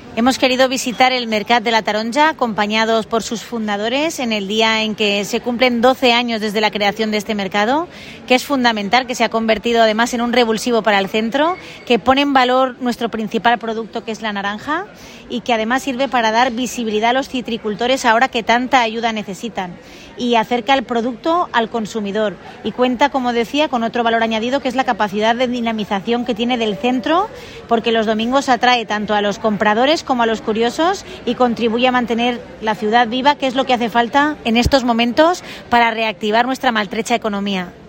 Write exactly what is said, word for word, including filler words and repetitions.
Hemos querido visitar el Mercat de la Taronja acompañados por sus fundadores en el día en que se cumplen doce años desde la creación de este mercado, que es fundamental, que se ha convertido además en un revulsivo para el centro, que pone en valor nuestro principal producto, que es la naranja, y que además sirve para dar visibilidad a los citricultores ahora que tanta ayuda necesitan, y acerca el producto al consumidor, y cuenta, como decía, con otro valor añadido, que es la capacidad de dinamización que tiene del centro, porque los domingos atrae tanto a los compradores como a los curiosos y contribuye a mantener la ciudad viva, que es lo que hace falta en estos momentos para reactivar nuestra maltrecha economía.